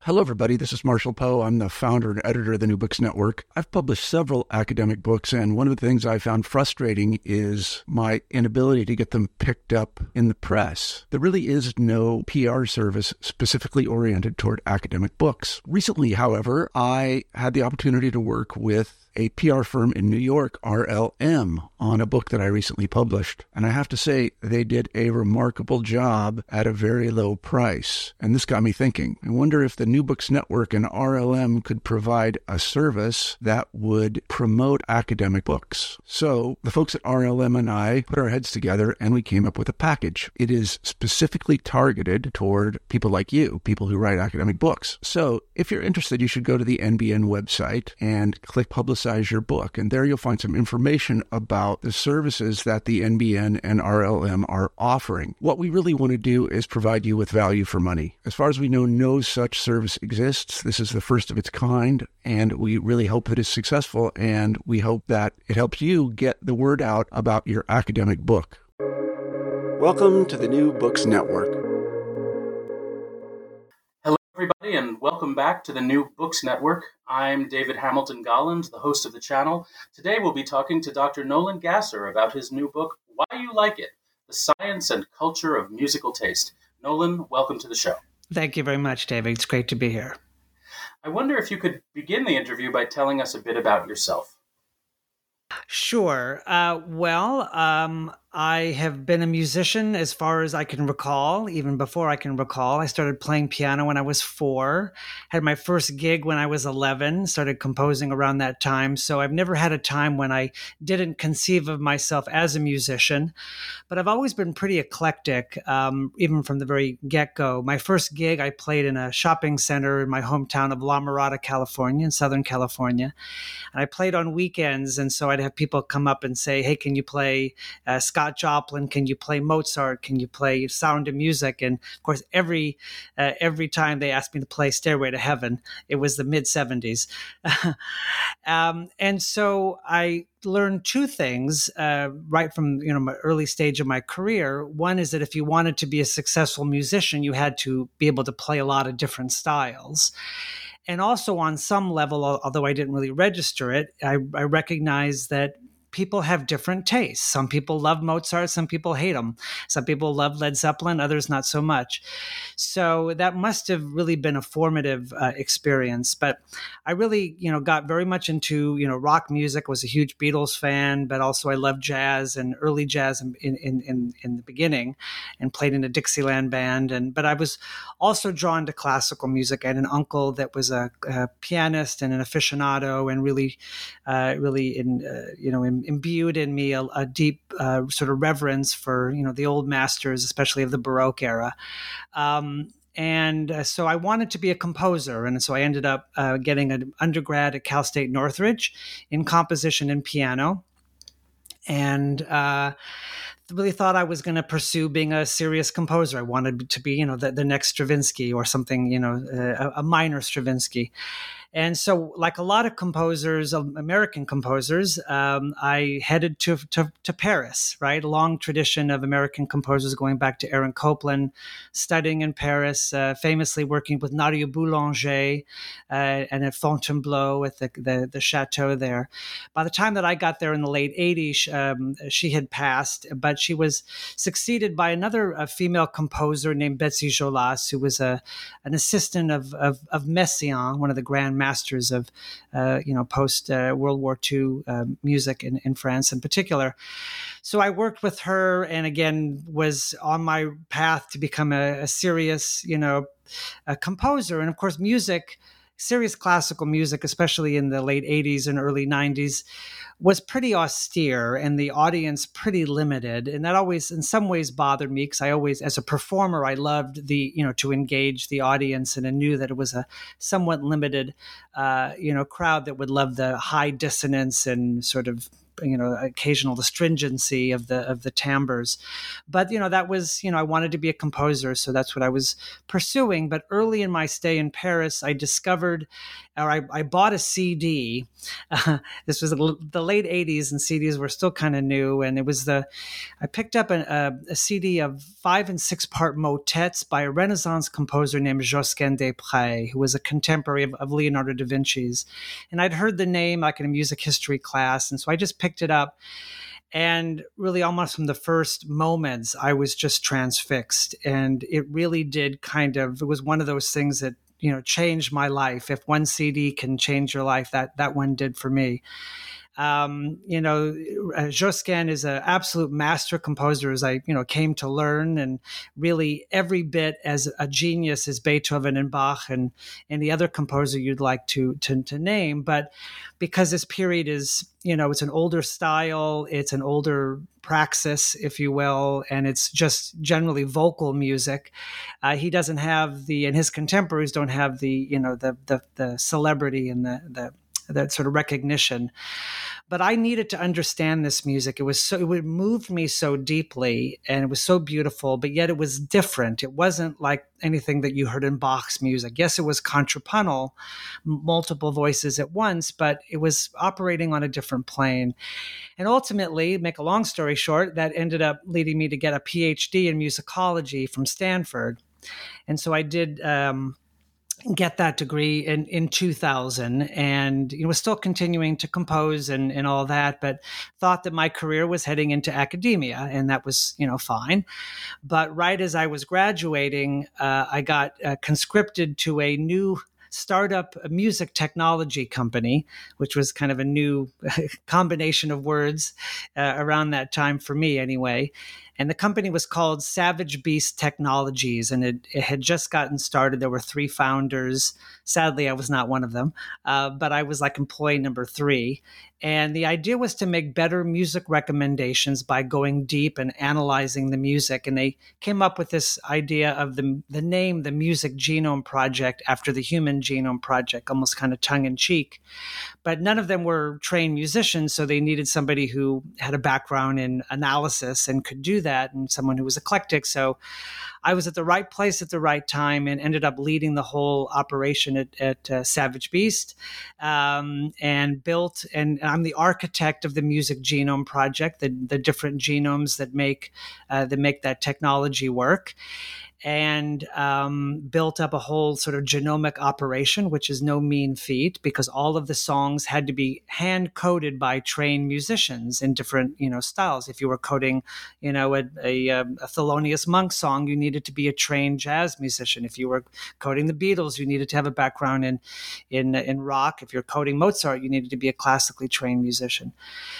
Hello, everybody. This is Marshall Poe. I'm the founder and editor of the New Books Network. I've published several academic books, and one of the things I found frustrating is my inability to get them picked up in the press. There really is no PR service specifically oriented toward academic books. Recently, however, I had the opportunity to work with a PR firm in New York, RLM, on a book that I recently published. And I have to say, they did a remarkable job at a very low price. And this got me thinking. I wonder if the New Books Network and RLM could provide a service that would promote academic books. So the folks at RLM and I put our heads together and we came up with a package. It is specifically targeted toward people like you, people who write academic books. So if you're interested, you should go to the NBN website and click Publicize Your Book. And there you'll find some information about the services that the NBN and RLM are offering. What we really want to do is provide you with value for money. As far as we know, no such service exists. This is the first of its kind, and we really hope that it's successful, and we hope that it helps you get the word out about your academic book. Welcome to the New Books Network. Hello, everybody, and welcome back to the New Books Network. I'm David Hamilton Golland, the host of the channel. Today we'll be talking to Dr. Nolan Gasser about his new book, Why You Like It, The Science and Culture of Musical Taste. Nolan, welcome to the show. Thank you very much, David. It's great to be here. I wonder if you could begin the interview by telling us a bit about yourself. Sure. I have been a musician as far as I can recall, even before I can recall. I started playing piano when I was 4, had my first gig when I was 11, started composing around that time. So I've never had a time when I didn't conceive of myself as a musician, but I've always been pretty eclectic, even from the very get-go. My first gig, I played in a shopping center in my hometown of La Mirada, California, in Southern California. And I played on weekends, and so I'd have people come up and say, hey, can you play Scott Joplin? Can you play Mozart? Can you play Sound of Music? And of course, every time they asked me to play Stairway to Heaven, it was the mid-70s. And so I learned two things right from my early stage of my career. One is that if you wanted to be a successful musician, you had to be able to play a lot of different styles. And also on some level, although I didn't really register it, I recognize that people have different tastes. Some people love Mozart, some people hate him. Some people love Led Zeppelin, others not so much. So that must have really been a formative experience. But I really, got very much into, rock music, was a huge Beatles fan, but also I loved jazz and early jazz in the beginning, and played in a Dixieland band. But I was also drawn to classical music. I had an uncle that was a pianist and an aficionado, and really imbued in me a deep sort of reverence for the old masters, especially of the Baroque era. So I wanted to be a composer, and so I ended up getting an undergrad at Cal State Northridge in composition and piano, and really thought I was going to pursue being a serious composer. I wanted to be the next Stravinsky or something, a minor Stravinsky. And so, like a lot of composers, American composers, I headed to Paris, right? A long tradition of American composers going back to Aaron Copland, studying in Paris, famously working with Nadia Boulanger and at Fontainebleau at the chateau there. By the time that I got there in the late 80s, she had passed, but she was succeeded by another female composer named Betsy Jolas, who was an assistant of Messiaen, one of the grand masters of, post World War II music in France in particular. So I worked with her, and again was on my path to become a serious, a composer. And of course, serious classical music, especially in the late 80s and early 90s, was pretty austere and the audience pretty limited. And that always, in some ways, bothered me, because I always, as a performer, I loved to engage the audience, and I knew that it was a somewhat limited, crowd that would love the high dissonance and sort of occasional astringency of the timbres. But that was I wanted to be a composer, so that's what I was pursuing. But early in my stay in Paris, I discovered, or I bought a CD. This was the late '80s, and CDs were still kind of new. And it was I picked up a CD of 5 and 6 part motets by a Renaissance composer named Josquin des Prez, who was a contemporary of Leonardo da Vinci's. And I'd heard the name like in a music history class, and so I just picked it up. And really, almost from the first moments, I was just transfixed. And it really did it was one of those things that changed my life. If one CD can change your life, that one did for me. Josquin is an absolute master composer, as I came to learn, and really every bit as a genius as Beethoven and Bach and any other composer you'd like to name. But because this period is, it's an older style, it's an older praxis, if you will, and it's just generally vocal music. He doesn't have and his contemporaries don't have the celebrity and that sort of recognition. But I needed to understand this music. It moved me so deeply, and it was so beautiful, but yet it was different. It wasn't like anything that you heard in Bach's music. Yes, it was contrapuntal, multiple voices at once, but it was operating on a different plane. And ultimately, make a long story short, that ended up leading me to get a PhD in musicology from Stanford. And so I did get that degree in 2000, and was still continuing to compose and all that, but thought that my career was heading into academia, and that was fine. But right as I was graduating, I got conscripted to a new startup music technology company, which was kind of a new combination of words around that time for me anyway. And the company was called Savage Beast Technologies, and it had just gotten started. There were 3 founders. Sadly, I was not one of them, but I was like employee number 3. And the idea was to make better music recommendations by going deep and analyzing the music. And they came up with this idea of the name, the Music Genome Project, after the Human Genome Project, almost kind of tongue in cheek. But none of them were trained musicians, so they needed somebody who had a background in analysis and could do that, and someone who was eclectic. So I was at the right place at the right time and ended up leading the whole operation at Savage Beast, and built, and I'm the architect of the Music Genome Project, the different genomes that make that technology work. And built up a whole sort of genomic operation, which is no mean feat, because all of the songs had to be hand coded by trained musicians in different, styles. If you were coding, a Thelonious Monk song, you needed to be a trained jazz musician. If you were coding the Beatles, you needed to have a background in rock. If you're coding Mozart, you needed to be a classically trained musician.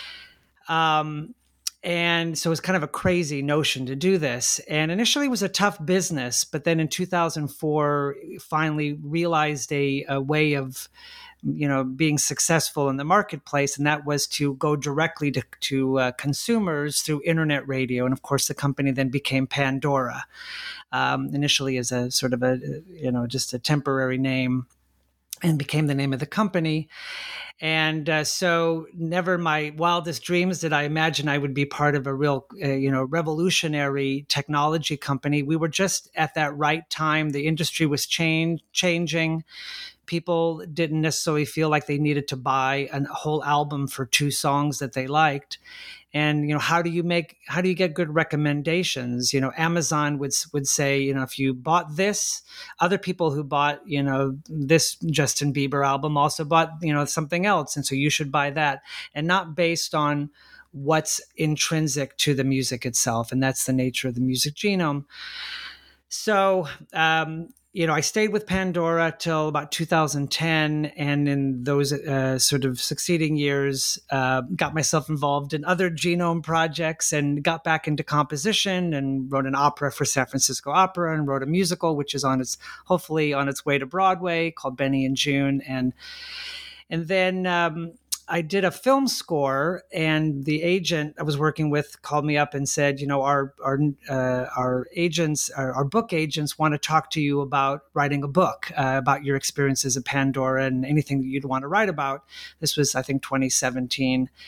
And so it was kind of a crazy notion to do this. And initially it was a tough business, but then in 2004, finally realized a way of, being successful in the marketplace. And that was to go directly to consumers through internet radio. And of course, the company then became Pandora, initially as a sort of just a temporary name, and became the name of the company. And so never in my wildest dreams did I imagine I would be part of a real, revolutionary technology company. We were just at that right time. The industry was changing. People didn't necessarily feel like they needed to buy a whole album for 2 songs that they liked. And, how do you get good recommendations? Amazon would say, if you bought this, other people who bought, this Justin Bieber album also bought, something else. And so you should buy that, and not based on what's intrinsic to the music itself. And that's the nature of the music genome. So, I stayed with Pandora till about 2010, and in those sort of succeeding years, got myself involved in other genome projects and got back into composition and wrote an opera for San Francisco Opera and wrote a musical, which is hopefully on its way to Broadway, called Benny and June. And then I did a film score, and the agent I was working with called me up and said, our agents, our book agents want to talk to you about writing a book about your experiences at Pandora and anything that you'd want to write about. This was, I think, 2017.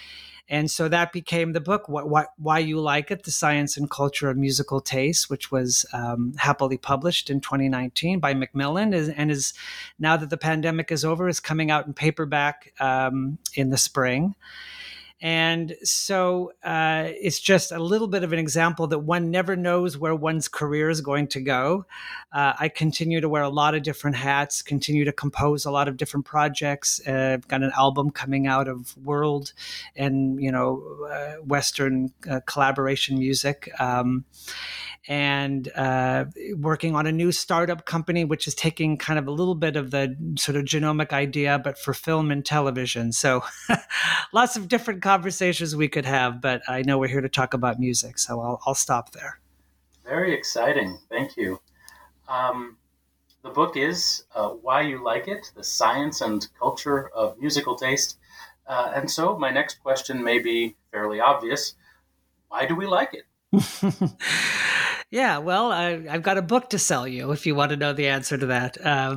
And so that became the book, Why You Like It, The Science and Culture of Musical Taste, which was happily published in 2019 by Macmillan, and is now that the pandemic is over, is coming out in paperback in the spring. And so it's just a little bit of an example that one never knows where one's career is going to go. I continue to wear a lot of different hats, continue to compose a lot of different projects. I've got an album coming out of world and, Western collaboration music. And working on a new startup company, which is taking kind of a little bit of the sort of genomic idea, but for film and television. So lots of different conversations we could have, but I know we're here to talk about music, so I'll stop there. Very exciting. Thank you. The book is Why You Like It, The Science and Culture of Musical Taste. And so my next question may be fairly obvious. Why do we like it? Yeah, well, I've got a book to sell you if you want to know the answer to that.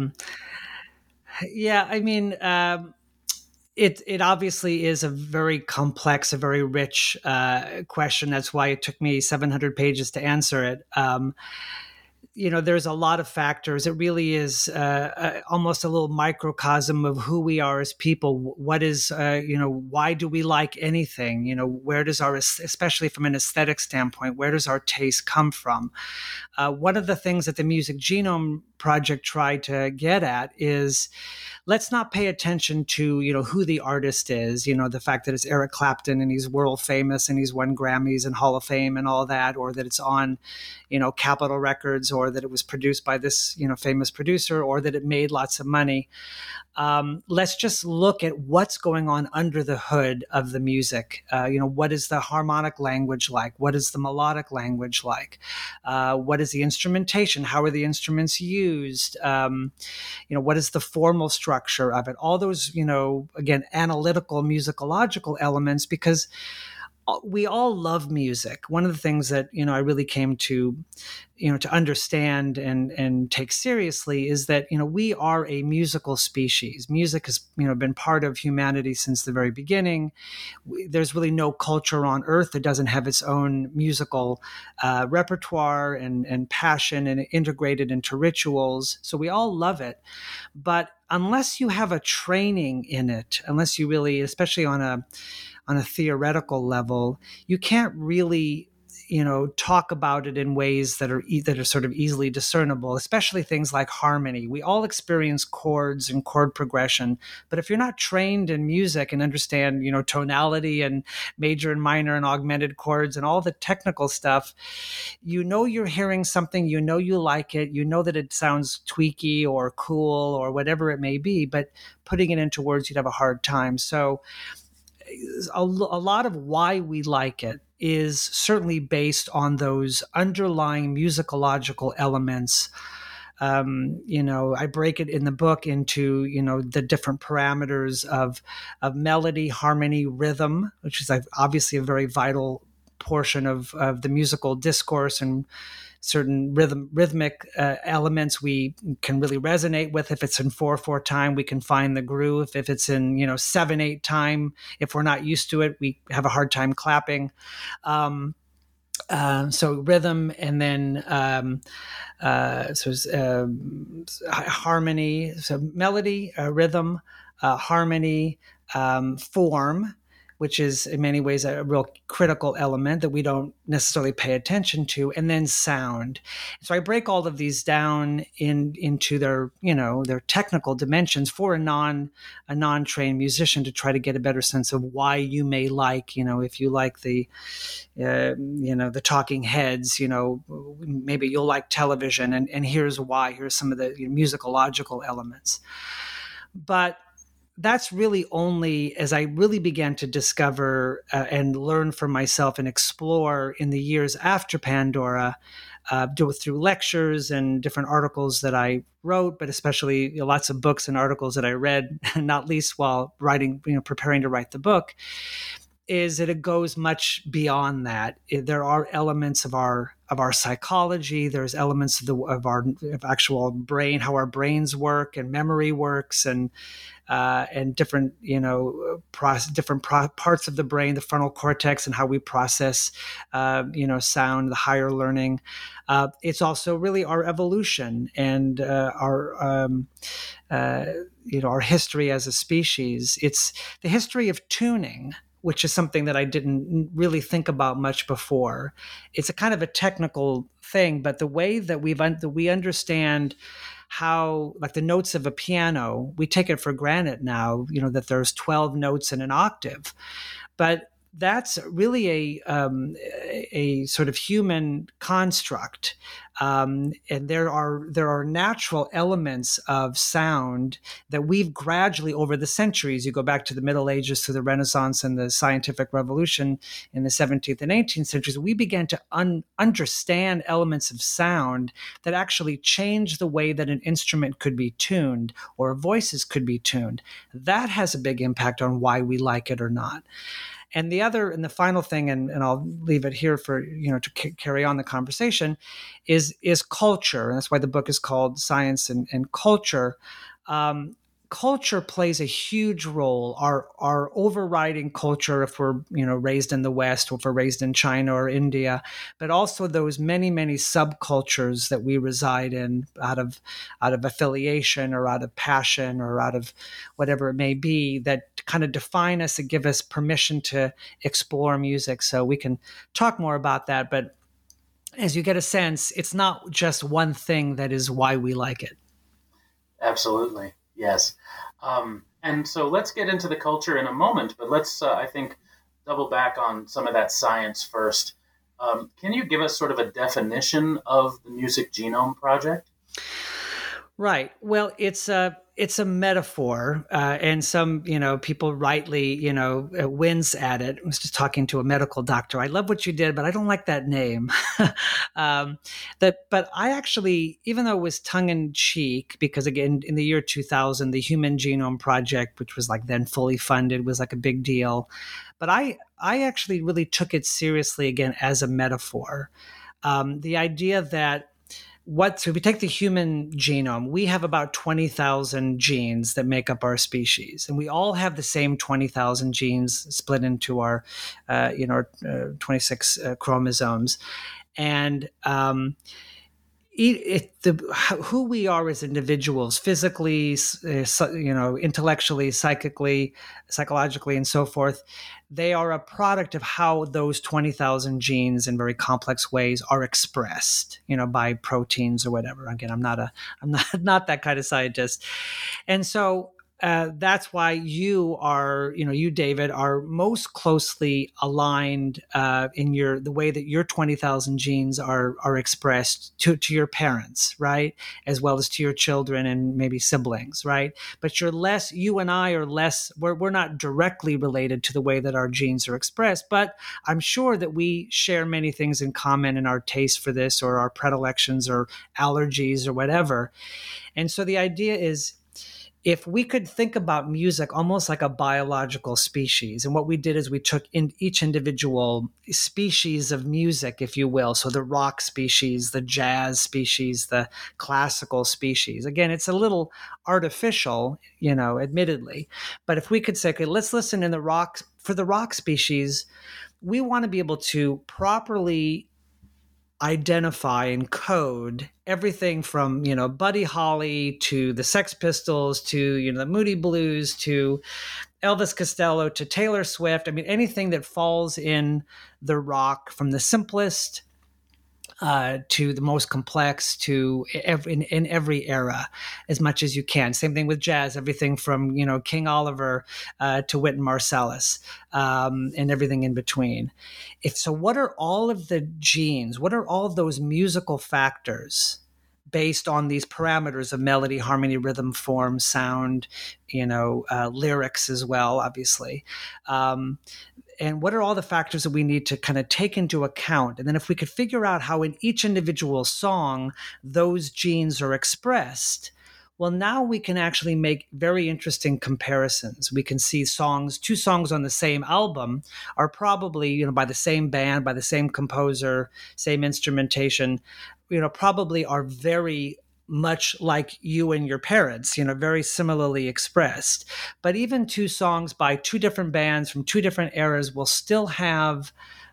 It obviously is a very complex, a very rich question. That's why it took me 700 pages to answer it. There's a lot of factors. It really is almost a little microcosm of who we are as people. What is, why do we like anything? Where does especially from an aesthetic standpoint, where does our taste come from? One of the things that the Music Genome Project tried to get at is, let's not pay attention to, who the artist is, the fact that it's Eric Clapton and he's world famous and he's won Grammys and Hall of Fame and all that, or that it's on, Capitol Records, or that it was produced by this, famous producer, or that it made lots of money. Let's just look at what's going on under the hood of the music. What is the harmonic language like? What is the melodic language like? What is the instrumentation? How are the instruments used? What is the formal structure of it? All those, again, analytical, musicological elements, because we all love music. One of the things that, I really came to, to understand and take seriously is that, we are a musical species. Music has, been part of humanity since the very beginning. There's really no culture on earth that doesn't have its own musical repertoire and passion and integrated into rituals. So we all love it. But unless you have a training in it, unless you really, especially on a theoretical level, you can't really, talk about it in ways that are sort of easily discernible, especially things like harmony. We all experience chords and chord progression, but if you're not trained in music and understand, tonality and major and minor and augmented chords and all the technical stuff, you're hearing something, you like it, that it sounds tweaky or cool or whatever it may be, but putting it into words, you'd have a hard time. So a lot of why we like it is certainly based on those underlying musicological elements. I break it in the book into, the different parameters of melody, harmony, rhythm, which is obviously a very vital portion of the musical discourse, and certain rhythmic elements we can really resonate with. If it's in 4/4 time, we can find the groove. If it's in 7/8 time, if we're not used to it, we have a hard time clapping. So rhythm, and then harmony. So melody, rhythm, harmony, form, which is in many ways a real critical element that we don't necessarily pay attention to, and then sound. So I break all of these down into their technical dimensions for a non-trained musician, to try to get a better sense of why you may like, if you like the Talking Heads, maybe you'll like television, and here's why. Here's some of the musicological elements. But that's really only as I really began to discover and learn for myself and explore in the years after Pandora, through lectures and different articles that I wrote, but especially lots of books and articles that I read, not least while writing, preparing to write the book, is that it goes much beyond that. There are elements of our psychology. There's elements of our actual brain, how our brains work and memory works, and different parts of the brain, the frontal cortex, and how we process sound, the higher learning. It's also really our evolution and our history as a species. It's the history of tuning, which is something that I didn't really think about much before. It's a kind of a technical thing, but the way that we understand how, like the notes of a piano, we take it for granted now, that there's 12 notes in an octave, but that's really a sort of human construct, and there are natural elements of sound that we've gradually, over the centuries, you go back to the Middle Ages, to the Renaissance and the Scientific Revolution in the 17th and 18th centuries, we began to understand elements of sound that actually changed the way that an instrument could be tuned or voices could be tuned. That has a big impact on why we like it or not. And the final thing, and I'll leave it here for to carry on the conversation, is culture, and that's why the book is called Science and Culture. Culture plays a huge role. Our overriding culture, if we're raised in the West, or if we're raised in China or India, but also those many subcultures that we reside in out of affiliation or out of passion or out of whatever it may be, that kind of define us and give us permission to explore music. So we can talk more about that, but as you get a sense, it's not just one thing that is why we like it. Absolutely. Yes. And so let's get into the culture in a moment, but let's, I think, double back on some of that science first. Can you give us sort of a definition of the Music Genome Project? Right. Well, it's a metaphor, and some people rightly wince at it. I was just talking to a medical doctor. I love what you did, but I don't like that name. But I actually, even though it was tongue in cheek, because again, in the year 2000, the Human Genome Project, which was like then fully funded, was like a big deal. But I actually really took it seriously again as a metaphor. The idea that so if we take the human genome, we have about 20,000 genes that make up our species, and we all have the same 20,000 genes split into our 26 chromosomes, and who we are as individuals, physically, intellectually, psychologically, and so forth, they are a product of how those 20,000 genes in very complex ways are expressed, by proteins or whatever. Again, I'm not that kind of scientist, and so that's why you are, you, David, are most closely aligned in the way that your 20,000 genes are expressed to your parents, right? As well as to your children and maybe siblings, right? But you and I are less, we're not directly related to the way that our genes are expressed, but I'm sure that we share many things in common in our taste for this or our predilections or allergies or whatever. And so the idea is, if we could think about music almost like a biological species, and what we did is we took in each individual species of music, if you will, so the rock species, the jazz species, the classical species. Again, it's a little artificial, admittedly, but if we could say, okay, let's listen for the rock species, we want to be able to properly identify and code everything from Buddy Holly to the Sex Pistols to the Moody Blues to Elvis Costello to Taylor Swift. I mean, anything that falls in the rock, from the simplest to the most complex, to in every era, as much as you can. Same thing with jazz, everything from King Oliver to Wynton Marsalis, and everything in between. So what are all of the genes? What are all of those musical factors based on these parameters of melody, harmony, rhythm, form, sound, lyrics as well, obviously. And what are all the factors that we need to kind of take into account? And then if we could figure out how in each individual song those genes are expressed, Well, now we can actually make very interesting comparisons. We can see two songs on the same album are probably, by the same band, by the same composer, same instrumentation, probably are very much like you and your parents, very similarly expressed. But even two songs by two different bands from two different eras will still have,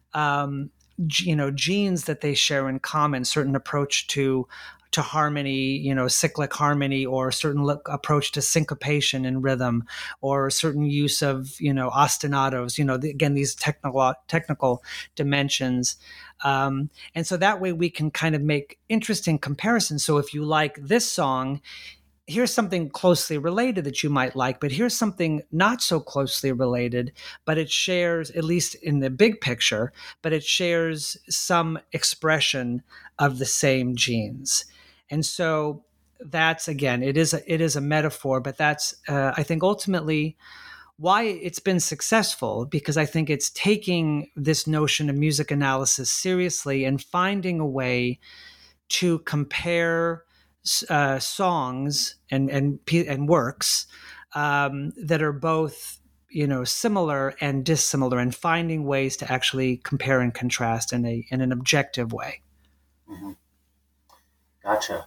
genes that they share in common, certain approach to harmony, cyclic harmony, or a certain approach to syncopation in rhythm, or a certain use of, ostinatos, again, these technical dimensions. And so that way we can kind of make interesting comparisons. So if you like this song, here's something closely related that you might like, but here's something not so closely related, but it shares, at least in the big picture, but it shares some expression of the same genes. And so that's, again, it is a metaphor, but that's, I think, ultimately why it's been successful, because I think it's taking this notion of music analysis seriously and finding a way to compare songs and works that are both, similar and dissimilar, and finding ways to actually compare and contrast in an objective way. Mm-hmm. Gotcha.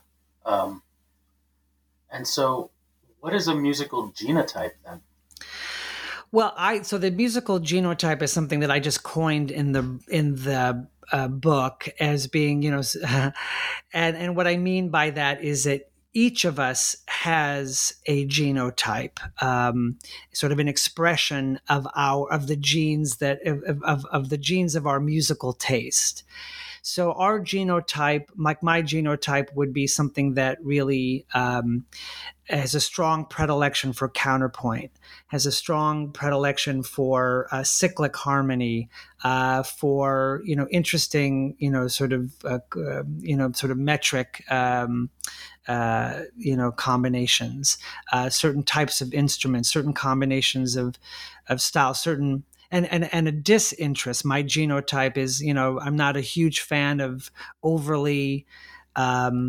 And so, what is a musical genotype then? Well, so the musical genotype is something that I just coined in the book as being, and what I mean by that is that each of us has a genotype, sort of an expression of the genes of the genes of our musical taste. So our genotype, like my genotype, would be something that really has a strong predilection for counterpoint, has a strong predilection for cyclic harmony, for interesting sort of metric combinations, certain types of instruments, certain combinations of styles, certain. And a disinterest. My genotype is, I'm not a huge fan of overly, kind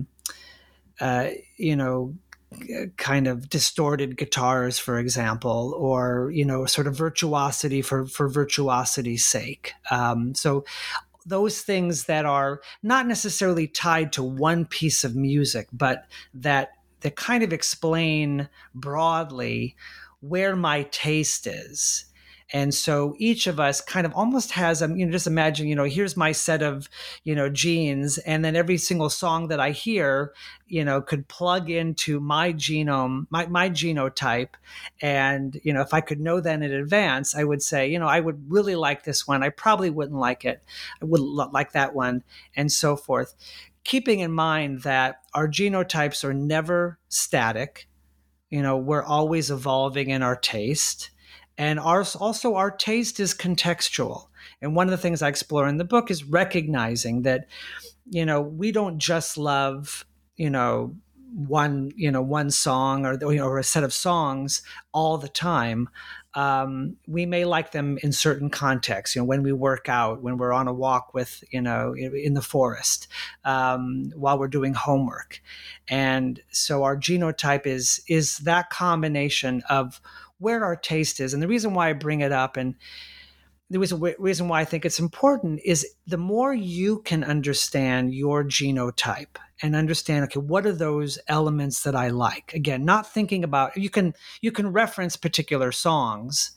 of distorted guitars, for example, or, sort of virtuosity for virtuosity's sake. So those things that are not necessarily tied to one piece of music, but that kind of explain broadly where my taste is. And so each of us kind of almost has, just imagine, here's my set of, genes, and then every single song that I hear, could plug into my genome, my genotype. And, if I could know that in advance, I would say, I would really like this one. I probably wouldn't like it. I wouldn't like that one, and so forth. Keeping in mind that our genotypes are never static. We're always evolving in our taste. And our taste is contextual. And one of the things I explore in the book is recognizing that, we don't just love, one song or a set of songs all the time. We may like them in certain contexts, when we work out, when we're on a walk with, in the forest, while we're doing homework. And so our genotype is that combination of where our taste is. And the reason why I bring it up, and the reason why I think it's important, is the more you can understand your genotype and understand, okay, what are those elements that I like? Again, not thinking about, you can reference particular songs,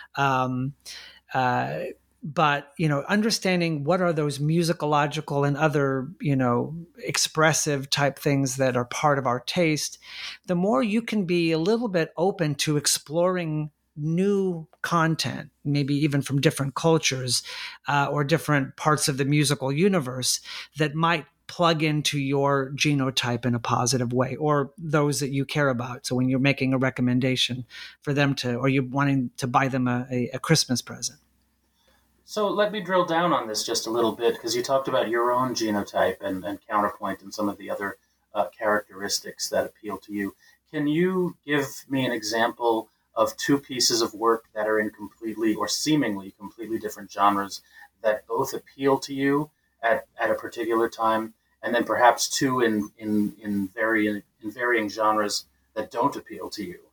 but, understanding what are those musicological and other, expressive type things that are part of our taste, the more you can be a little bit open to exploring new content, maybe even from different cultures or different parts of the musical universe that might plug into your genotype in a positive way, or those that you care about. So when you're making a recommendation for them or you're wanting to buy them a Christmas present. So let me drill down on this just a little bit, because you talked about your own genotype and counterpoint and some of the other characteristics that appeal to you. Can you give me an example of two pieces of work that are in completely or seemingly completely different genres that both appeal to you at a particular time, and then perhaps two in varying genres that don't appeal to you?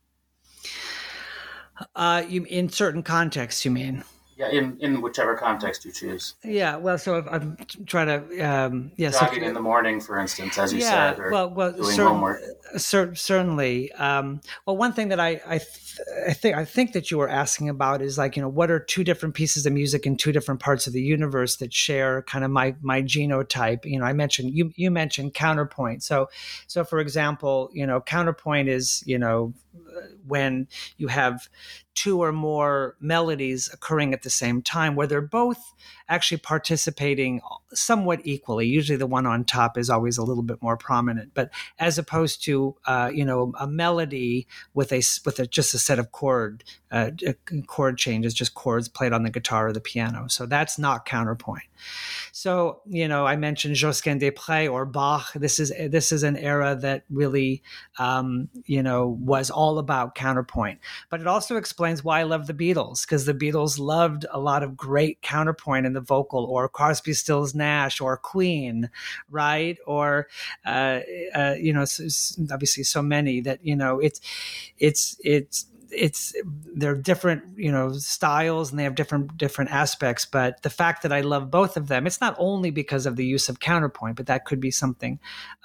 You in certain contexts, you mean? Yeah, in whichever context you choose. Yeah, well, so if I'm trying to, Jogging in the morning, for instance, as you yeah, said, or well, doing homework. certainly. Well, one thing that I think that you were asking about is like, what are two different pieces of music in two different parts of the universe that share kind of my genotype? I mentioned you mentioned counterpoint. So for example, counterpoint is when you have two or more melodies occurring at the same time where they're both actually participating somewhat equally. Usually the one on top is always a little bit more prominent, but as opposed to a melody with just a set of chord changes, just chords played on the guitar or the piano. So that's not counterpoint. So, I mentioned Josquin des Prés or Bach. This is an era that really, was all about counterpoint. But it also explains why I love the Beatles, because the Beatles loved a lot of great counterpoint in the vocal, or Crosby, Stills, Nash, or Queen, right? Or, obviously so many that, they're different styles, and they have different aspects, but the fact that I love both of them, it's not only because of the use of counterpoint, but that could be something.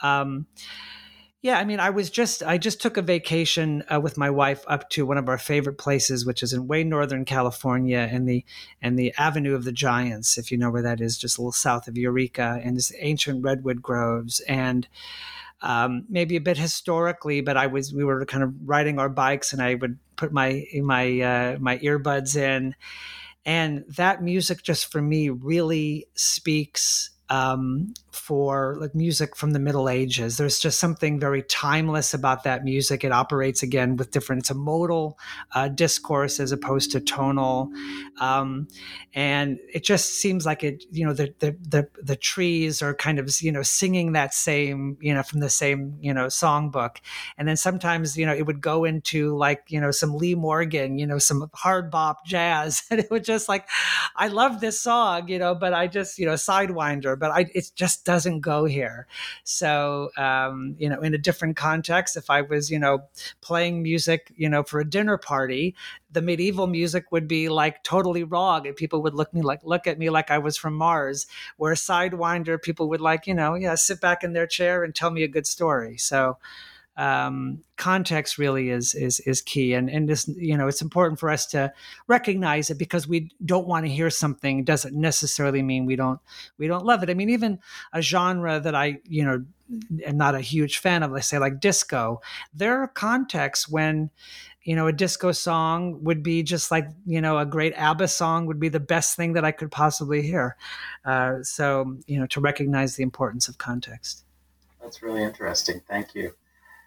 I just took a vacation with my wife up to one of our favorite places, which is in way northern California, and the Avenue of the Giants, if you know where that is, just a little south of Eureka, and this ancient redwood groves. And maybe a bit historically, but we were kind of riding our bikes, and I would put my earbuds in, and that music just for me really speaks for like music from the Middle Ages. There's just something very timeless about that music. It operates again with it's a modal discourse as opposed to tonal, and it just seems like it. The trees are kind of singing that same from the same songbook, and then sometimes it would go into like some Lee Morgan, some hard bop jazz, and it would just like, I love this song, but I just Sidewinder, but it just doesn't go here. So, in a different context, if I was, playing music, for a dinner party, the medieval music would be like totally wrong, and people would look at me like I was from Mars. Where Sidewinder, people would sit back in their chair and tell me a good story. So, context really is key, and this it's important for us to recognize it, because we don't want to hear something doesn't necessarily mean we don't love it. I mean, even a genre that I am not a huge fan of, let's say like disco, there are contexts when a disco song would be just like a great ABBA song would be the best thing that I could possibly hear. So to recognize the importance of context. That's really interesting. Thank you.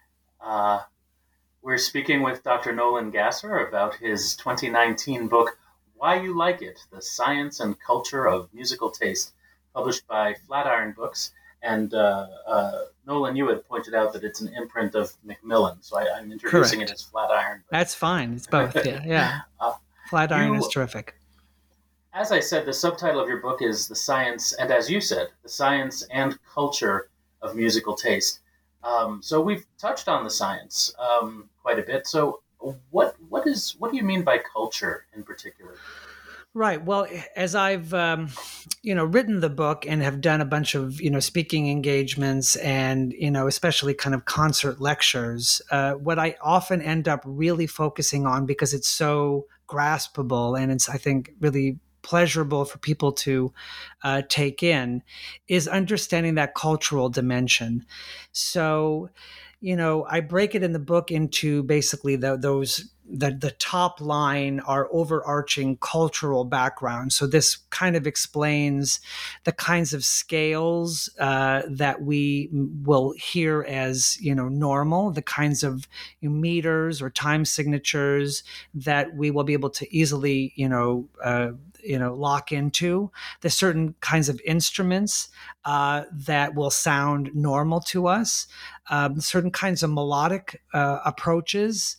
We're speaking with Dr. Nolan Gasser about his 2019 book, Why You Like It, The Science and Culture of Musical Taste, published by Flatiron Books. And Nolan, you had pointed out that it's an imprint of Macmillan, so I'm introducing Correct. it as Flatiron. That's fine. It's both, yeah. Flatiron is terrific. As I said, the subtitle of your book is The Science, and as you said, The Science and Culture of Musical Taste. So we've touched on the science quite a bit. So what do you mean by culture in particular? Right. Well, as I've written the book and have done a bunch of speaking engagements and especially kind of concert lectures, what I often end up really focusing on, because it's so graspable and it's, I think, really pleasurable for people to take in, is understanding that cultural dimension. So, I break it in the book into basically the top line are overarching cultural background. So this kind of explains the kinds of scales that we will hear as normal, the kinds of meters or time signatures that we will be able to easily lock into. There's certain kinds of instruments that will sound normal to us. certain kinds of melodic approaches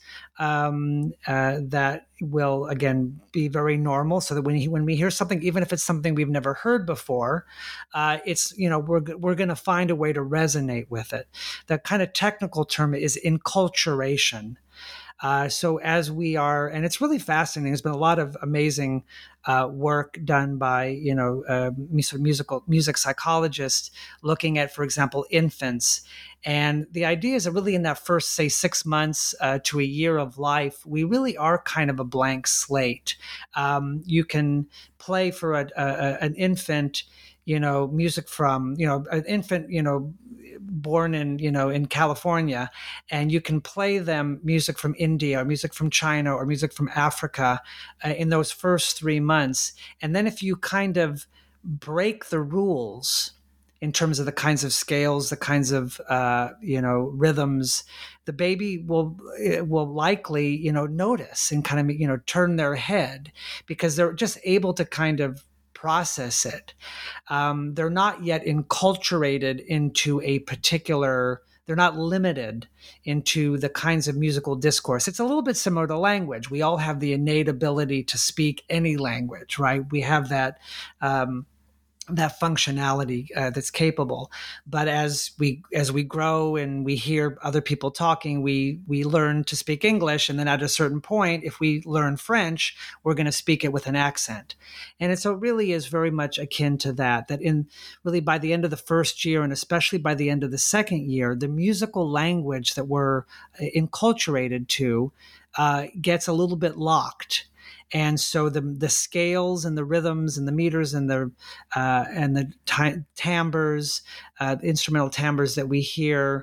that will, again, be very normal, so that when we hear something, even if it's something we've never heard before, it's, we're going to find a way to resonate with it. The kind of technical term is enculturation. So as we are, and it's really fascinating, there's been a lot of amazing work done by, music psychologists looking at, for example, infants. And the idea is that really in that first, say, 6 months to a year of life, we really are kind of a blank slate. You can play for an infant, music from, an infant, born in California, and you can play them music from India or music from China or music from Africa in those first 3 months. And then if you kind of break the rules in terms of the kinds of scales, the kinds of rhythms, the baby will likely notice and kind of turn their head, because they're just able to kind of process it. They're not yet enculturated into a particular, they're not limited into the kinds of musical discourse. It's a little bit similar to language. We all have the innate ability to speak any language, right? We have that functionality that's capable. But as we grow and we hear other people talking, we learn to speak English, and then at a certain point, if we learn French, we're going to speak it with an accent. And so it really is very much akin to that in really by the end of the first year, and especially by the end of the second year, the musical language that we're enculturated to gets a little bit locked. And so the scales and the rhythms and the meters and the timbres, instrumental timbres that we hear,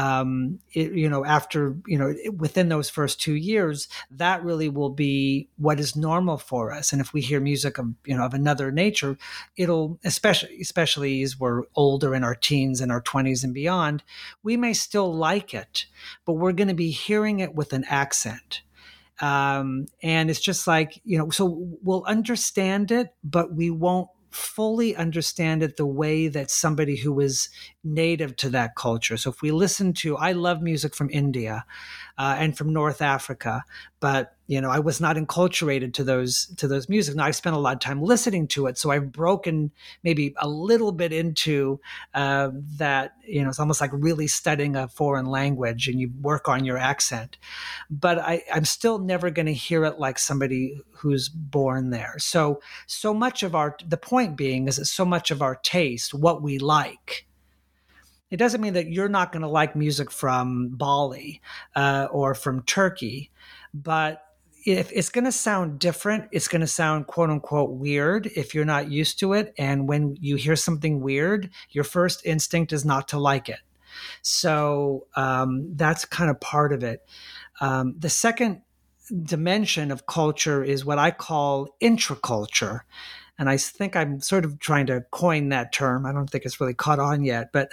after within those first 2 years, that really will be what is normal for us. And if we hear music of another nature, it'll especially as we're older, in our teens and our 20s and beyond, we may still like it, but we're going to be hearing it with an accent. And it's just like, so we'll understand it, but we won't fully understand it the way that somebody who is native to that culture. So if we listen to, I love music from India and from North Africa, but I was not enculturated to those music. Now I spent a lot of time listening to it, so I've broken maybe a little bit into that. It's almost like really studying a foreign language, and you work on your accent. But I'm still never going to hear it like somebody who's born there. So much of the point being is that so much of our taste, what we like. It doesn't mean that you're not going to like music from Bali or from Turkey, but if it's going to sound different, it's going to sound quote unquote weird if you're not used to it. And when you hear something weird, your first instinct is not to like it. So that's kind of part of it. The second dimension of culture is what I call intraculture. And I think I'm sort of trying to coin that term. I don't think it's really caught on yet, but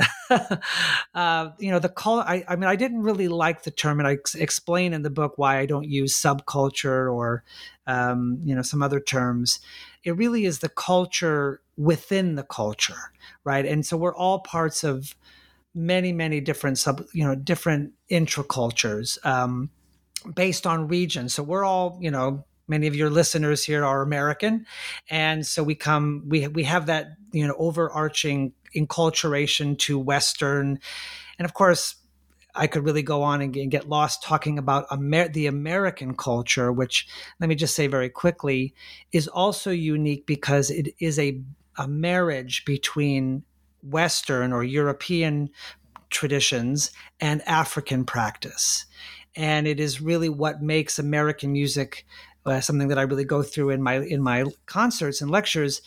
the call. I didn't really like the term, and I explain in the book why I don't use subculture or some other terms. It really is the culture within the culture, right? And so we're all parts of many, many different different intracultures based on region. So we're all, many of your listeners here are American. And so we have that, overarching enculturation to Western. And of course, I could really go on and get lost talking about the American culture, which, let me just say very quickly, is also unique because it is a marriage between Western or European traditions and African practice. And it is really what makes American music something that I really go through in my concerts and lectures.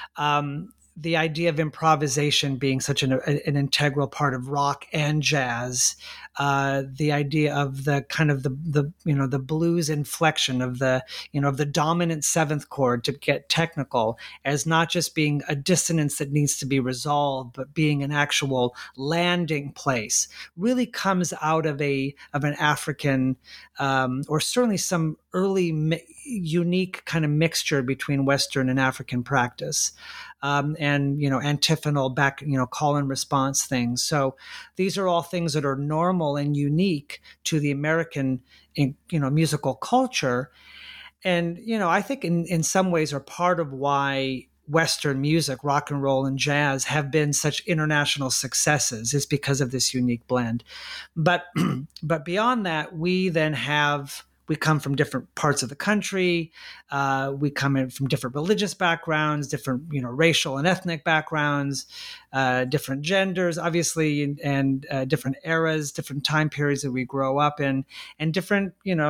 The idea of improvisation being such an integral part of rock and jazz, the idea of the kind of the the blues inflection of the dominant seventh chord, to get technical, as not just being a dissonance that needs to be resolved, but being an actual landing place, really comes out of an African, or certainly some early unique kind of mixture between Western and African practice. And antiphonal back, call and response things. So these are all things that are normal and unique to the American, musical culture. And, I think in some ways are part of why Western music, rock and roll and jazz, have been such international successes, is because of this unique blend. But beyond that, we come from different parts of the country. We come in from different religious backgrounds, different, racial and ethnic backgrounds, different genders, obviously, and different eras, different time periods that we grow up in, and different,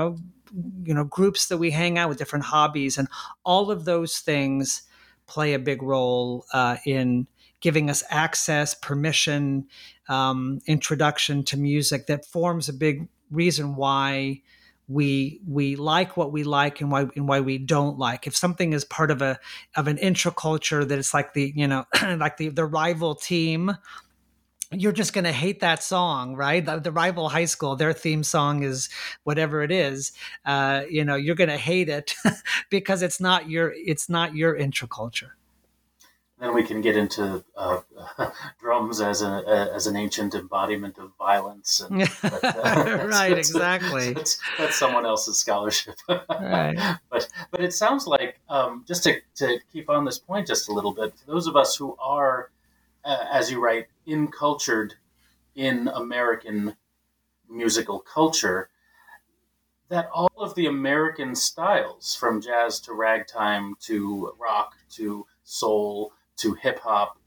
groups that we hang out with, different hobbies, and all of those things play a big role in giving us access, permission, introduction to music that forms a big reason why we like what we like and why we don't like. If something is part of an intraculture that it's like like the rival team, you're just going to hate that song, right? The rival high school, their theme song is whatever it is. You're going to hate it because it's not your intraculture. Then we can get into drums as an ancient embodiment of violence. Right, exactly. That's someone else's scholarship. Right. But it sounds like, just to keep on this point just a little bit, for those of us who are, as you write, incultured in American musical culture, that all of the American styles, from jazz to ragtime to rock to soul to hip hop,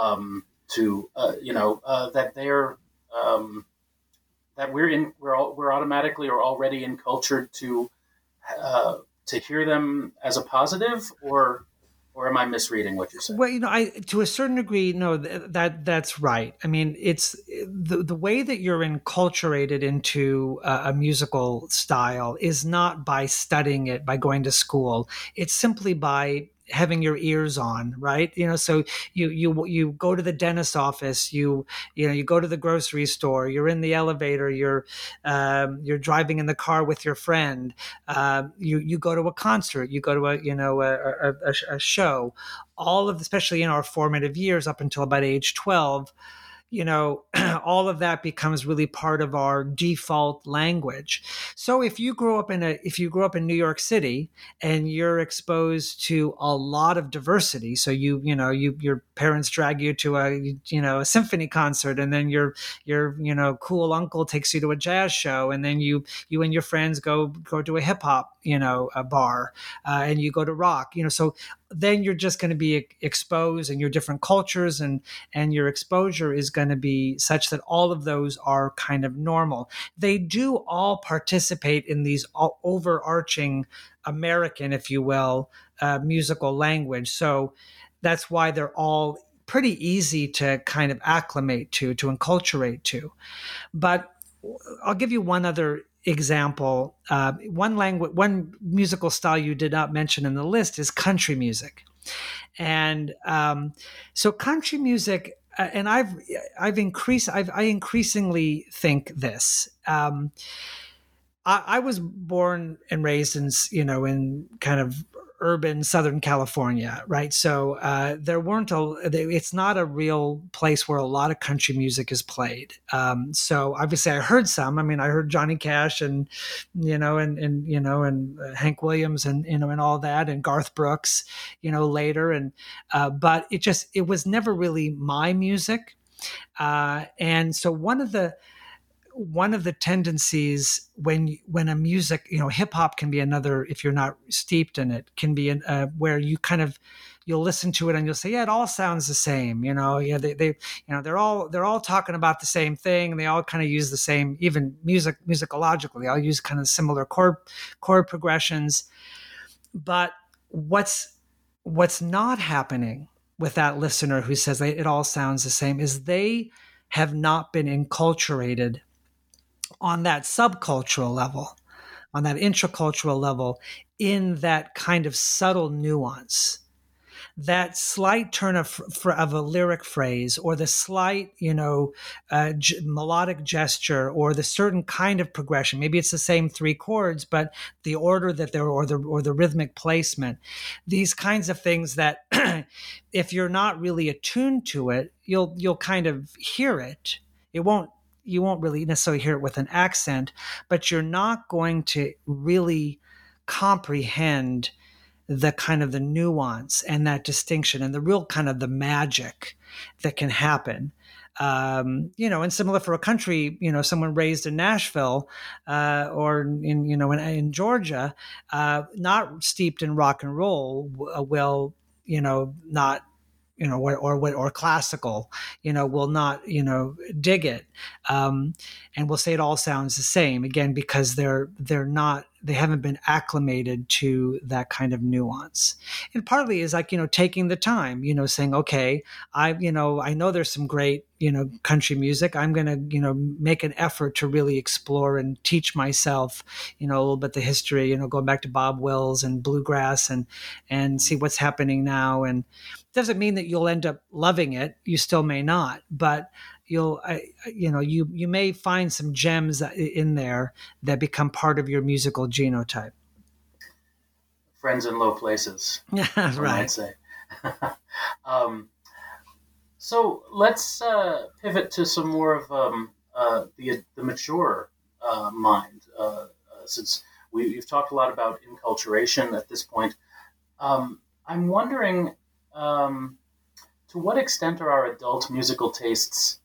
that they're that we're automatically or already encultured to hear them as a positive, or am I misreading what you're saying? Well, to a certain degree, no, that's right. I mean, it's the way that you're enculturated into a musical style is not by studying it, by going to school. It's simply by having your ears on, right? So you go to the dentist's office, you go to the grocery store, you're in the elevator, you're driving in the car with your friend, you go to a concert, you go to a show, all of, especially in our formative years up until about age 12, all of that becomes really part of our default language. So if you grow up in New York City and you're exposed to a lot of diversity, so your parents drag you to a symphony concert, and then your cool uncle takes you to a jazz show, and then you and your friends go to a hip hop a bar, and you go to rock, so then you're just going to be exposed, and your different cultures and your exposure is going to be such that all of those are kind of normal. They do all participate in these overarching American, if you will, musical language. So that's why they're all pretty easy to kind of acclimate to enculturate to. But I'll give you one other example. One musical style you did not mention in the list is country music. And so country music, and I increasingly think this. I was born and raised in kind of urban Southern California, right? So it's not a real place where a lot of country music is played. So obviously I heard some. I mean, I heard Johnny Cash and Hank Williams and all that, and Garth Brooks, later. And but it was never really my music. And so one of the tendencies when a music, hip hop can be another, if you're not steeped in it, can be where you'll listen to it and you'll say, yeah, it all sounds the same. They're all talking about the same thing. And they all kind of use the same, even musicologically, they all use kind of similar chord progressions. But what's not happening with that listener who says it all sounds the same is they have not been enculturated on that subcultural level, on that intracultural level, in that kind of subtle nuance, that slight turn of a lyric phrase, or the slight, melodic gesture, or the certain kind of progression. Maybe it's the same three chords, but the order that they're, or the rhythmic placement. These kinds of things that, if you're not really attuned to it, you'll kind of hear it. You won't really necessarily hear it with an accent, but you're not going to really comprehend the kind of the nuance and that distinction and the real kind of the magic that can happen. And similar for a country, someone raised in Nashville or in Georgia, not steeped in rock and roll, will not or classical, will not, dig it. And we'll say it all sounds the same, again, because they haven't been acclimated to that kind of nuance. And partly is like, taking the time, saying, okay, I know there's some great, country music. I'm going to, make an effort to really explore and teach myself, a little bit the history, going back to Bob Wills and bluegrass and see what's happening now. And it doesn't mean that you'll end up loving it. You still may not, but you may find some gems in there that become part of your musical genotype. Friends in low places. Yeah, right. I'd say. So let's pivot to some more of the mature mind, since we've talked a lot about enculturation at this point. I'm wondering, to what extent are our adult musical tastes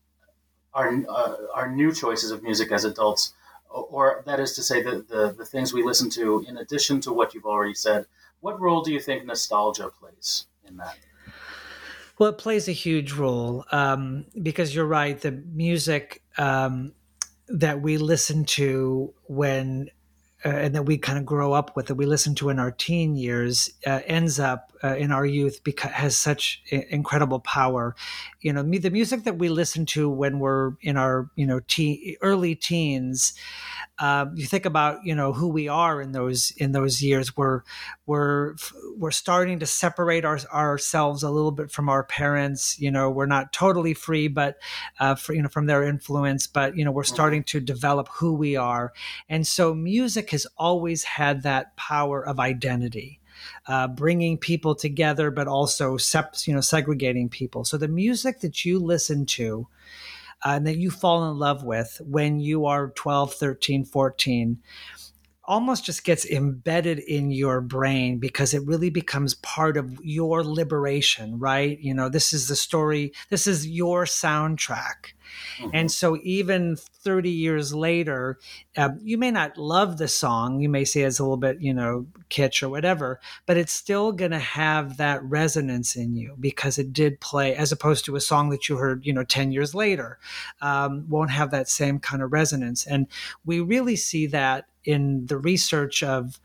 our new choices of music as adults, or that is to say, the things we listen to in addition to what you've already said? What role do you think nostalgia plays in that? Well, it plays a huge role because you're right. The music that we listen to when and that we kind of grow up with, that we listen to in our teen years, ends up in our youth because has such incredible power. The music that we listen to when we're in our early teens. You think about who we are in those years. We're starting to separate ourselves a little bit from our parents. We're not totally free, but from their influence. But we're starting to develop who we are, and so music has always had that power of identity. Bringing people together, but also segregating people. So the music that you listen to and that you fall in love with when you are 12, 13, 14, almost just gets embedded in your brain because it really becomes part of your liberation, right? This is the story, this is your soundtrack. Mm-hmm. And so even 30 years later, you may not love the song. You may say it's a little bit, kitsch or whatever, but it's still going to have that resonance in you because it did play, as opposed to a song that you heard, 10 years later, won't have that same kind of resonance. And we really see that in the research of,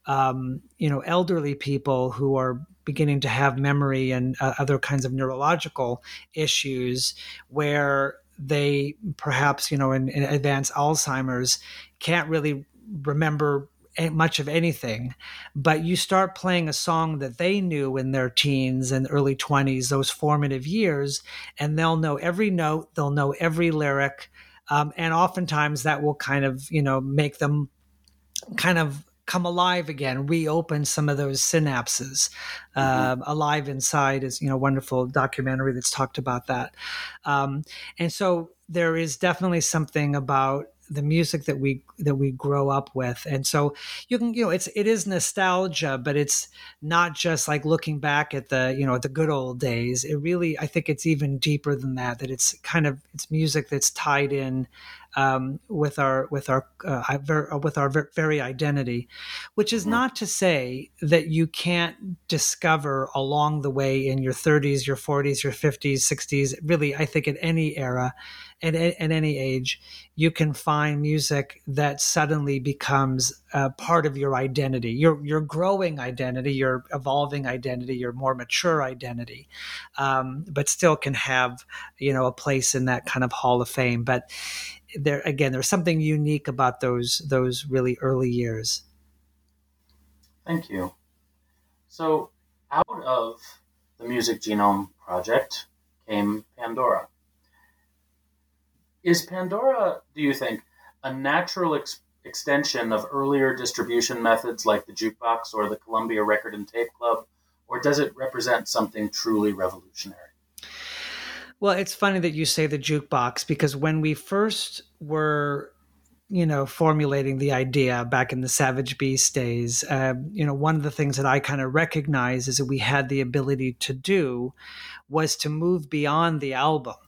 elderly people who are beginning to have memory and other kinds of neurological issues where they perhaps, in advanced Alzheimer's, can't really remember much of anything, but you start playing a song that they knew in their teens and early 20s, those formative years, and they'll know every note, they'll know every lyric, and oftentimes that will kind of, make them kind of come alive again, reopen some of those synapses. Alive Inside is, a wonderful documentary that's talked about that. And so there is definitely something about the music that we grow up with. And so you can, it is nostalgia, but it's not just like looking back at the good old days. It really, I think it's even deeper than that, it's it's music that's tied in with our very identity, which is not to say that you can't discover along the way in your 30s, your 40s, your 50s, 60s. Really, I think at any era, at any age, you can find music that suddenly becomes part of your identity, your growing identity, your evolving identity, your more mature identity, but still can have a place in that kind of Hall of Fame. But there's something unique about those really early years. Thank you. So, out of the Music Genome Project came Pandora. Is Pandora, do you think, a natural extension of earlier distribution methods like the jukebox or the Columbia Record and Tape Club, or does it represent something truly revolutionary? Well, it's funny that you say the jukebox, because when we first were formulating the idea back in the Savage Beast days, one of the things that I kind of recognized is that we had the ability to do was to move beyond the album.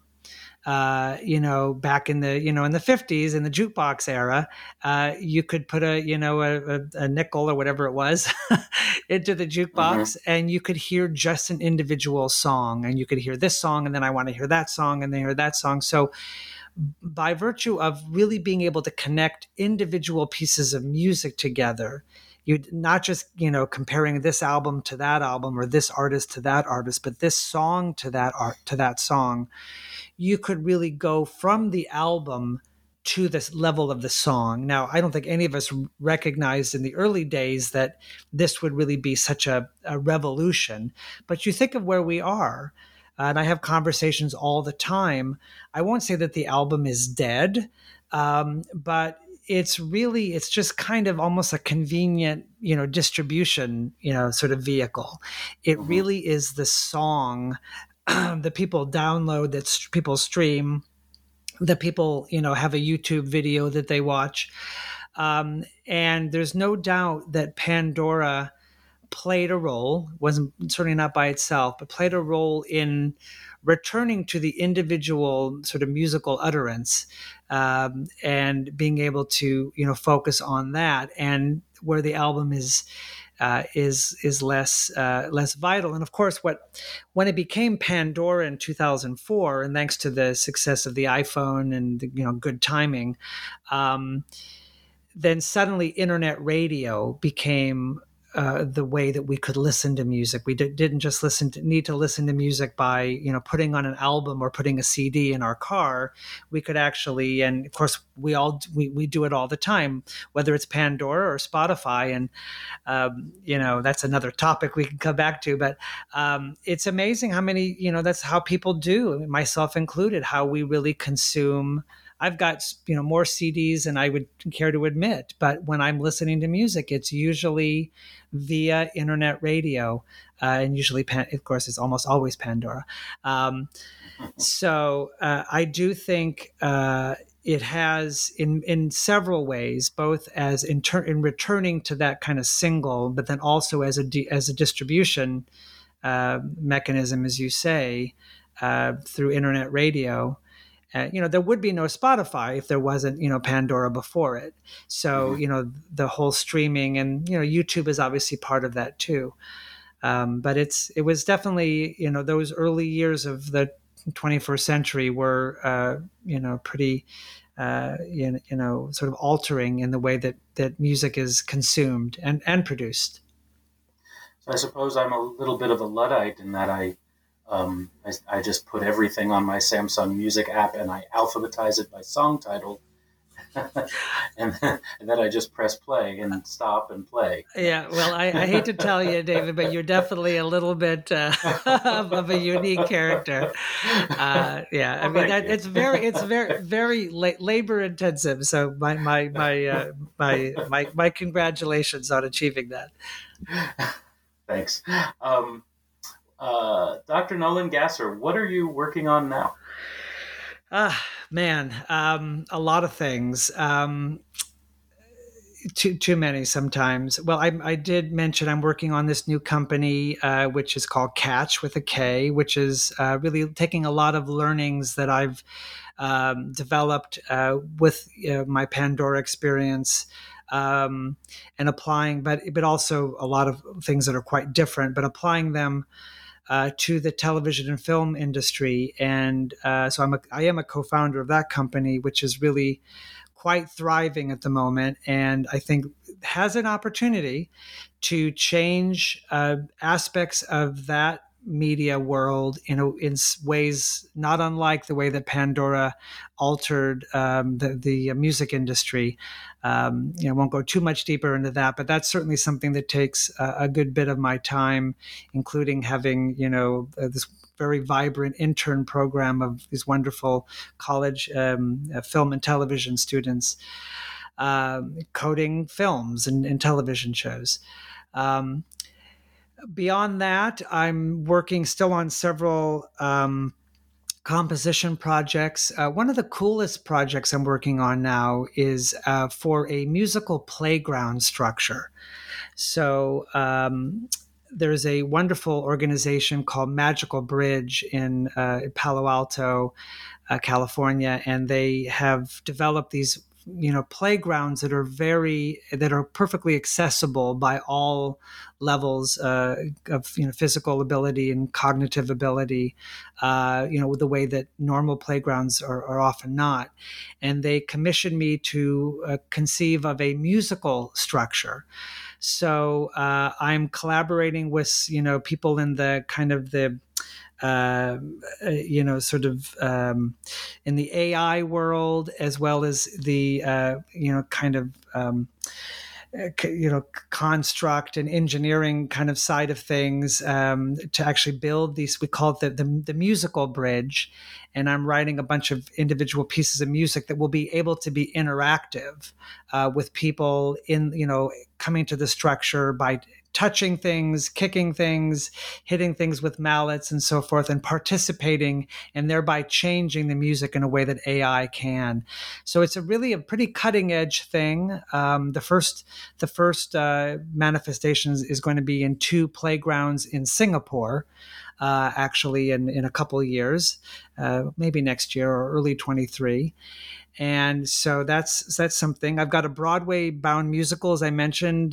Back in the in the 50s, in the jukebox era, you could put a nickel or whatever it was into the jukebox, and you could hear just an individual song, and you could hear this song, and then I want to hear that song, and then hear that song. So by virtue of really being able to connect individual pieces of music together, you not just comparing this album to that album or this artist to that artist, but this song to that song, you could really go from the album to this level of the song. Now, I don't think any of us recognized in the early days that this would really be such a revolution, but you think of where we are. And I have conversations all the time. I won't say that the album is dead, but it's just kind of almost a convenient, distribution, sort of vehicle. It really is the song that people download, that people stream, that people, have a YouTube video that they watch. And there's no doubt that Pandora played a role, wasn't certainly not by itself, but played a role in returning to the individual sort of musical utterance, and being able to, focus on that, and where the album is less vital. And of course, when it became Pandora in 2004, and thanks to the success of the iPhone and good timing, then suddenly internet radio became the way that we could listen to music. We didn't just need to listen to music by putting on an album or putting a CD in our car. We could actually, and of course we do it all the time, whether it's Pandora or Spotify, and that's another topic we can come back to. But it's amazing how many that's how people do, myself included, how we really consume. I've got more CDs than I would care to admit, but when I'm listening to music, it's usually via internet radio, and usually, of course, it's almost always Pandora. So I do think it has, in several ways, both as in returning to that kind of single, but then also as a distribution mechanism, as you say, through internet radio. There would be no Spotify if there wasn't, Pandora before it. So, the whole streaming, and, YouTube is obviously part of that too. But it was definitely, those early years of the 21st century were, pretty, sort of altering in the way that music is consumed and produced. So I suppose I'm a little bit of a Luddite in that I just put everything on my Samsung Music app and I alphabetize it by song title, and then I just press play and stop and play. Yeah, well, I hate to tell you, David, but you're definitely a little bit of a unique character. It's very labor intensive. So my congratulations on achieving that. Thanks. Dr. Nolan Gasser, what are you working on now? A lot of things. Too many sometimes. Well, I did mention I'm working on this new company, which is called Catch with a K, which is really taking a lot of learnings that I've developed with my Pandora experience, and applying, but also a lot of things that are quite different, but applying them to the television and film industry. And so I am a co-founder of that company, which is really quite thriving at the moment, and I think has an opportunity to change aspects of that media world in ways not unlike the way that Pandora altered the music industry. Won't go too much deeper into that, but that's certainly something that takes a good bit of my time, including having this very vibrant intern program of these wonderful college film and television students coding films and television shows. Beyond that, I'm working still on several composition projects. One of the coolest projects I'm working on now is for a musical playground structure. So there's a wonderful organization called Magical Bridge in Palo Alto, California, and they have developed these playgrounds that are perfectly accessible by all levels of physical ability and cognitive ability, the way that normal playgrounds are often not. And they commissioned me to conceive of a musical structure. So I'm collaborating with people in the kind of the in the AI world, as well as the construct and engineering kind of side of things, to actually build these. We call it the musical bridge, and I'm writing a bunch of individual pieces of music that will be able to be interactive with people coming to the structure by touching things, kicking things, hitting things with mallets and so forth, and participating, and thereby changing the music in a way that AI can. So it's a pretty cutting edge thing. The first manifestations is going to be in 2 playgrounds in Singapore, actually in a couple of years, maybe next year or early 23. And so that's something. I've got a Broadway-bound musical, as I mentioned.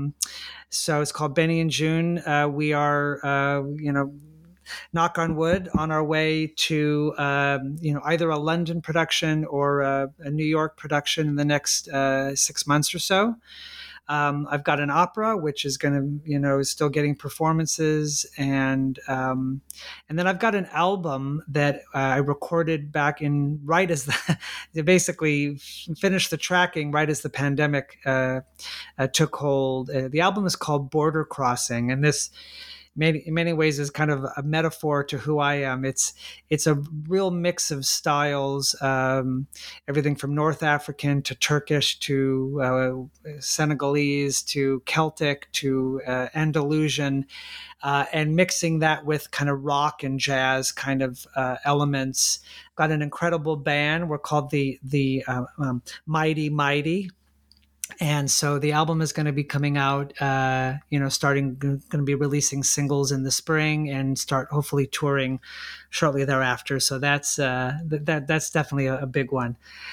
So it's called Benny and June. We are, knock on wood, on our way to, either a London production or a New York production in the next 6 months or so. I've got an opera, which is going to, is still getting performances, and then I've got an album that I recorded back right as they basically finished the tracking right as the pandemic took hold. The album is called Border Crossing, and this, in many ways, is kind of a metaphor to who I am. It's a real mix of styles, everything from North African to Turkish to Senegalese to Celtic to Andalusian, and mixing that with kind of rock and jazz kind of elements. Got an incredible band. We're called the Mighty Mighty. And so the album is going to be coming out, going to be releasing singles in the spring and start hopefully touring shortly thereafter. So that's definitely a big one.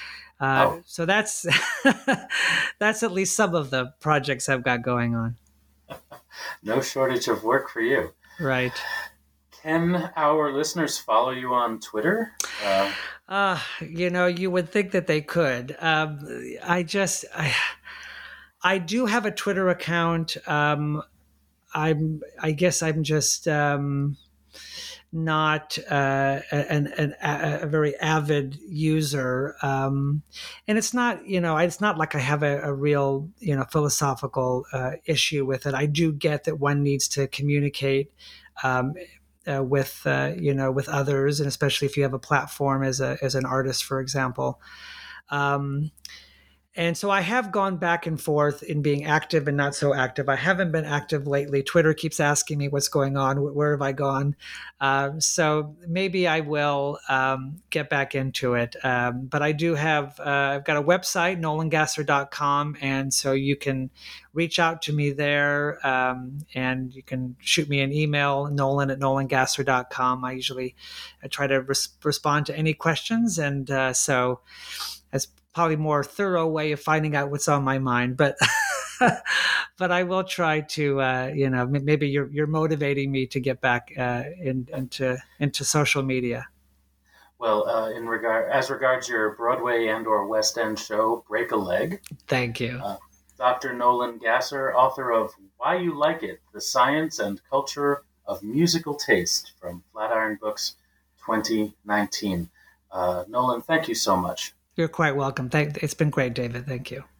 So that's that's at least some of the projects I've got going on. No shortage of work for you. Right. Can our listeners follow you on Twitter? You would think that they could. I do have a Twitter account. I guess I'm just not a very avid user, and it's not it's not like I have a real philosophical issue with it. I do get that one needs to communicate with others, and especially if you have a platform as an artist, for example. And so I have gone back and forth in being active and not so active. I haven't been active lately. Twitter keeps asking me what's going on. Where have I gone? So maybe I will get back into it. But I do have, I've got a website, nolangasser.com. And so you can reach out to me there, and you can shoot me an email, nolan@nolangasser.com. I usually try to respond to any questions. And so that's probably more thorough way of finding out what's on my mind, but but I will try to maybe you're motivating me to get back into social media. Well, as regards your Broadway and/or West End show, Break a Leg. Thank you, Dr. Nolan Gasser, author of Why You Like It: The Science and Culture of Musical Taste from Flatiron Books 2019. Nolan, thank you so much. You're quite welcome. It's been great, David. Thank you.